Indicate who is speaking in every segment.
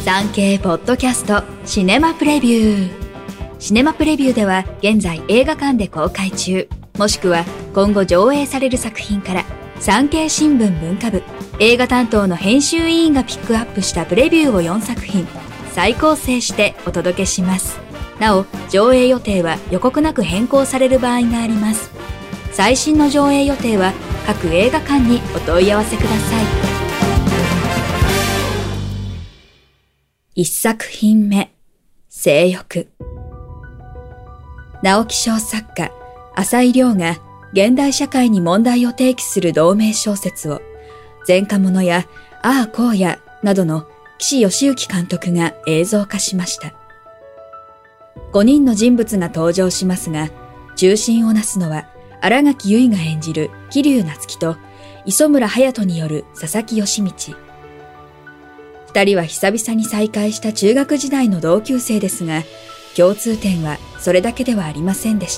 Speaker 1: 産経ポッドキャストシネマプレビュー。シネマプレビューでは現在映画館で公開中、もしくは今後上映される作品から産経新聞文化部映画担当の編集委員がピックアップしたプレビューを4作品再構成してお届けします。なお、上映予定は予告なく変更される場合があります。最新の上映予定は各映画館にお問い合わせください。1作品目、性欲。直木賞作家浅井亮が現代社会に問題を提起する同名小説を前科者やああこうやなどの岸義行監督が映像化しました。5人の人物が登場しますが、中心をなすのは新垣結衣が演じる桐生夏樹と磯村勇斗による佐々木義道。二人は久々に再会した中学時代の同級生ですが、共通点はそれだけではありませんでした。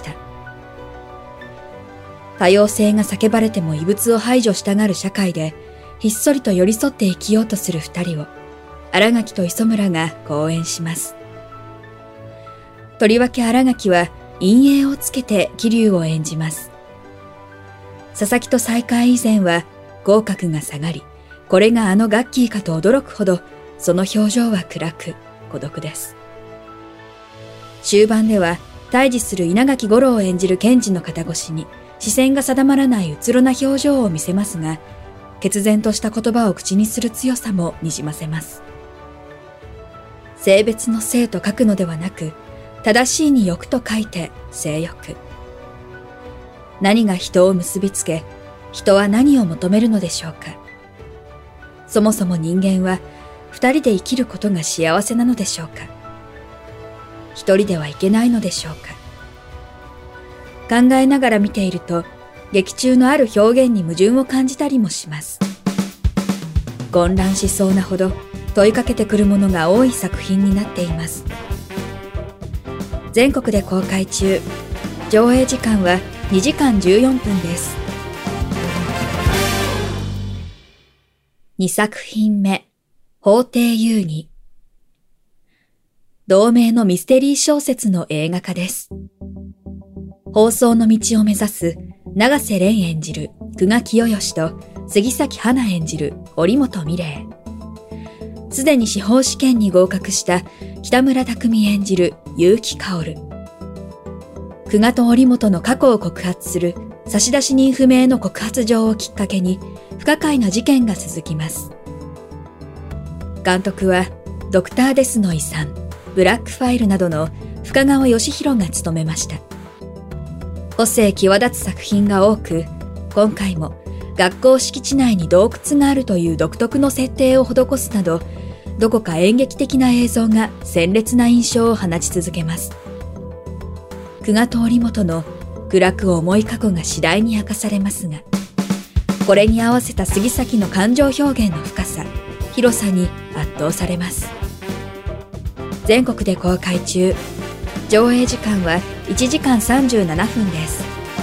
Speaker 1: 多様性が叫ばれても異物を排除したがる社会で、ひっそりと寄り添って生きようとする二人を、新垣と磯村が好演します。とりわけ新垣は陰影をつけて桐生を演じます。佐々木と再会以前は口角が下がり、これがあのガッキーかと驚くほど、その表情は暗く孤独です。終盤では対峙する稲垣吾郎を演じる検事の肩越しに視線が定まらないうつろな表情を見せますが、決然とした言葉を口にする強さもにじませます。性別の性と書くのではなく、正しいに欲と書いて性欲。何が人を結びつけ、人は何を求めるのでしょうか。そもそも人間は二人で生きることが幸せなのでしょうか。一人ではいけないのでしょうか。考えながら見ていると、劇中のある表現に矛盾を感じたりもします。混乱しそうなほど問いかけてくるものが多い作品になっています。全国で公開中、上映時間は2時間14分です。2作品目、法廷遊戯。同名のミステリー小説の映画化です。放送の道を目指す永瀬廉演じる久我清義と杉咲花演じる織本美玲。すでに司法試験に合格した北村匠海演じる結城薫。久我と織本の過去を告発する差出人不明の告発状をきっかけに不可解な事件が続きます。監督はドクターデスの遺産、ブラックファイルなどの深川義弘が務めました。個性際立つ作品が多く、今回も学校敷地内に洞窟があるという独特の設定を施すなど、どこか演劇的な映像が鮮烈な印象を放ち続けます。久我と織本の暗く重い過去が次第に明かされますが、これに合わせた杉咲の感情表現の深さ、広さに圧倒されます。全国で公開中、上映時間は1時間37分です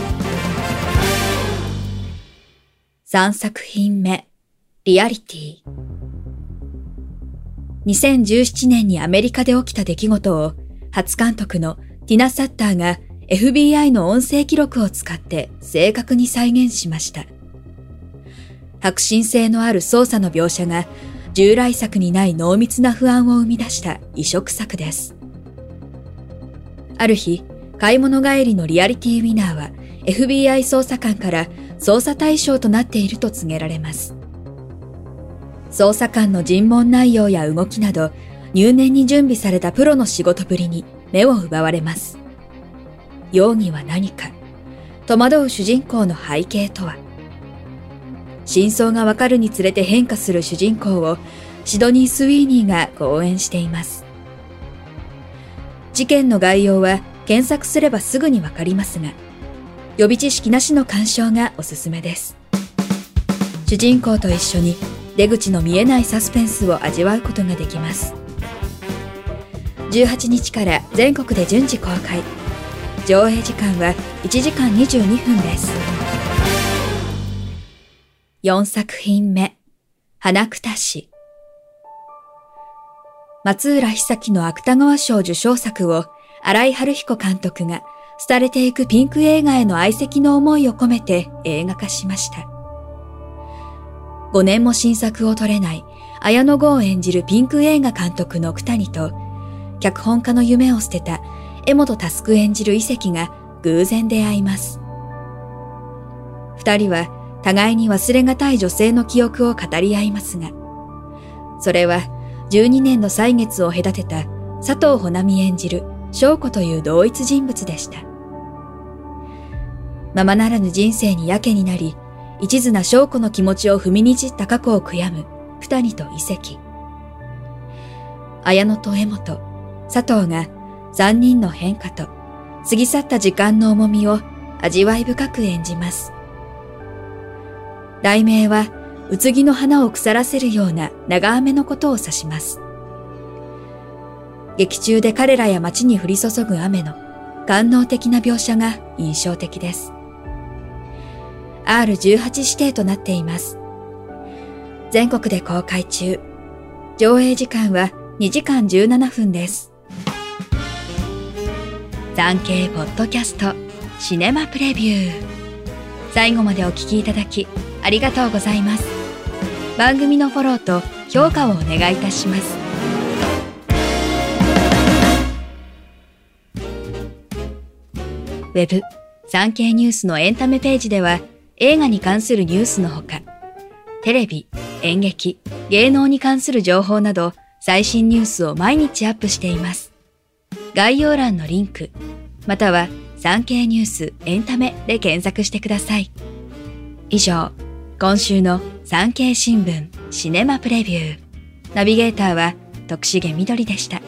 Speaker 1: 。3作品目、リアリティ。2017年にアメリカで起きた出来事を初監督のティナ・サッターが FBI の音声記録を使って正確に再現しました。迫真性のある捜査の描写が従来作にない濃密な不安を生み出した異色作です。ある日、買い物帰りのリアリティウィナーは FBI 捜査官から捜査対象となっていると告げられます。捜査官の尋問内容や動きなど入念に準備されたプロの仕事ぶりに目を奪われます。容疑は何か、戸惑う主人公の背景とは。真相がわかるにつれて変化する主人公をシドニー・スウィーニーが好演しています。事件の概要は検索すればすぐにわかりますが、予備知識なしの鑑賞がおすすめです。主人公と一緒に出口の見えないサスペンスを味わうことができます。18日から全国で順次公開。上映時間は1時間22分です。4作品目、花草子。 松浦久樹の芥川賞受賞作を新井春彦監督が廃れていくピンク映画への愛惜の思いを込めて映画化しました。5年も新作を撮れない綾野剛を演じるピンク映画監督の九谷と、脚本家の夢を捨てた江本佑演じる伊関が偶然出会います。二人は互いに忘れがたい女性の記憶を語り合いますが、それは12年の歳月を隔てた佐藤穂波演じる翔子という同一人物でした。ままならぬ人生にやけになり、一途な翔子の気持ちを踏みにじった過去を悔やむ九谷と伊関。綾野と江本、佐藤が三人の変化と過ぎ去った時間の重みを味わい深く演じます。題名は、うつぎの花を腐らせるような長雨のことを指します。劇中で彼らや街に降り注ぐ雨の官能的な描写が印象的です。R18 指定となっています。全国で公開中。上映時間は2時間17分です。産経ポッドキャストシネマプレビュー。最後までお聞きいただきありがとうございます。番組のフォローと評価をお願いいたします。ウェブ産経ニュースのエンタメページでは、映画に関するニュースのほか、テレビ、演劇、芸能に関する情報など最新ニュースを毎日アップしています。概要欄のリンク、または産経ニュースエンタメで検索してください。以上、今週の産経新聞シネマプレビュー。ナビゲーターは徳重みどりでした。